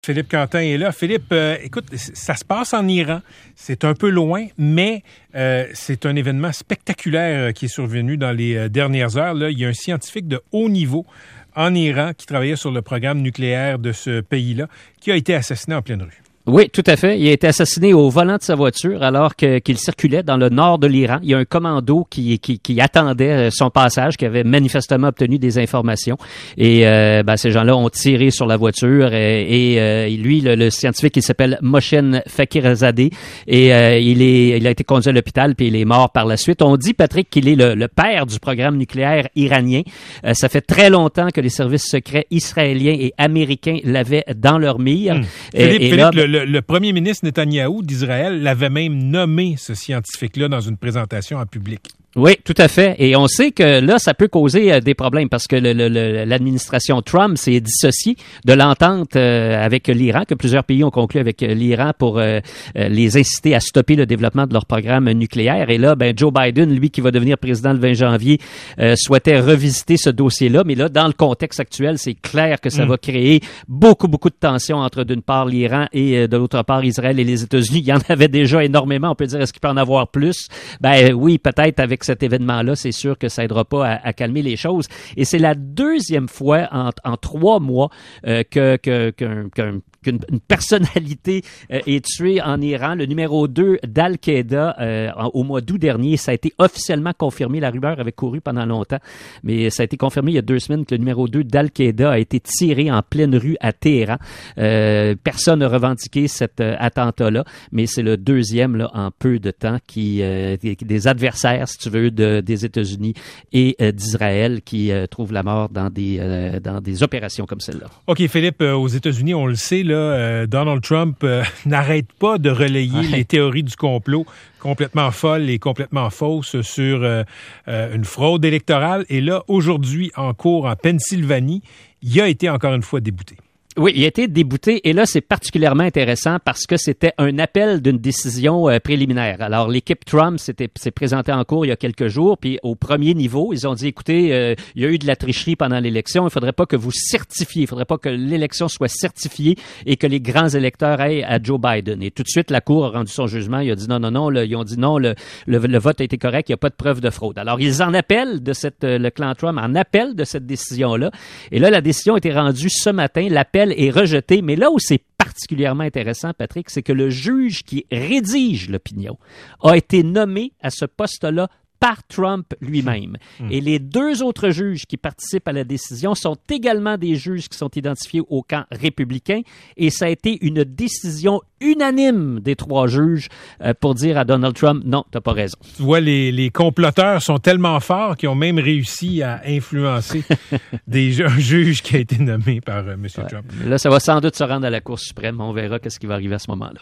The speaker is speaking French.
Philippe Quentin est là. Philippe, écoute, ça se passe en Iran. C'est un peu loin, mais c'est un événement spectaculaire qui est survenu dans les dernières heures. Là, il y a un scientifique de haut niveau en Iran qui travaillait sur le programme nucléaire de ce pays-là qui a été assassiné en pleine rue. Oui, tout à fait. Il a été assassiné au volant de sa voiture alors qu'il circulait dans le nord de l'Iran. Il y a un commando qui attendait son passage, qui avait manifestement obtenu des informations. Et ces gens-là ont tiré sur la voiture. Et lui, le scientifique, il s'appelle Mohsen Fakhrizadeh. Et il a été conduit à l'hôpital, puis il est mort par la suite. On dit, Patrick, qu'il est le père du programme nucléaire iranien. Ça fait très longtemps que les services secrets israéliens et américains l'avaient dans leur mire. Philippe, le premier ministre Netanyahou d'Israël l'avait même nommé, ce scientifique-là, dans une présentation en public. Oui, tout à fait. Et on sait que là, ça peut causer des problèmes parce que l'administration Trump s'est dissociée de l'entente avec l'Iran, que plusieurs pays ont conclu avec l'Iran pour les inciter à stopper le développement de leur programme nucléaire. Et là, Joe Biden, lui qui va devenir président le 20 janvier, souhaitait revisiter ce dossier-là. Mais là, dans le contexte actuel, c'est clair que ça va créer beaucoup de tensions entre, d'une part, l'Iran et de l'autre part, Israël et les États-Unis. Il y en avait déjà énormément. On peut dire, est-ce qu'il peut en avoir plus? Oui, peut-être avec cet événement-là, c'est sûr que ça aidera pas à calmer les choses. Et c'est la deuxième fois en 3 mois qu'une personnalité est tuée en Iran. Le numéro 2 d'Al-Qaïda au mois d'août dernier, ça a été officiellement confirmé. La rumeur avait couru pendant longtemps, mais ça a été confirmé il y a 2 semaines que le numéro 2 d'Al-Qaïda a été tiré en pleine rue à Téhéran. Personne n'a revendiqué cet attentat-là, mais c'est le deuxième là, en peu de temps des adversaires, si tu veux, des États-Unis et d'Israël qui trouvent la mort dans des opérations comme celle-là. OK, Philippe, aux États-Unis, on le sait, là, Donald Trump n'arrête pas de relayer les théories du complot complètement folles et complètement fausses sur une fraude électorale. Et là, aujourd'hui, en cours en Pennsylvanie, il a été encore une fois débouté. Oui, il a été débouté et là, c'est particulièrement intéressant parce que c'était un appel d'une décision préliminaire. Alors, l'équipe Trump s'est présentée en cours il y a quelques jours, puis au premier niveau, ils ont dit, écoutez, il y a eu de la tricherie pendant l'élection, il ne faudrait pas que vous certifiez, il ne faudrait pas que l'élection soit certifiée et que les grands électeurs aillent à Joe Biden. Et tout de suite, la Cour a rendu son jugement, il a dit non, ils ont dit non, le vote a été correct, il n'y a pas de preuve de fraude. Alors, ils en appellent le clan Trump en appel de cette décision-là. Et là, la décision a été rendue ce matin, l'appel est rejeté, mais là où c'est particulièrement intéressant, Patrick, c'est que le juge qui rédige l'opinion a été nommé à ce poste-là par Trump lui-même. Et les 2 autres juges qui participent à la décision sont également des juges qui sont identifiés au camp républicain et ça a été une décision unanime des 3 juges pour dire à Donald Trump, non, t'as pas raison. Tu vois, les comploteurs sont tellement forts qu'ils ont même réussi à influencer un juge qui a été nommé par M. Trump. Là, ça va sans doute se rendre à la Cour suprême. On verra qu'est-ce qui va arriver à ce moment-là.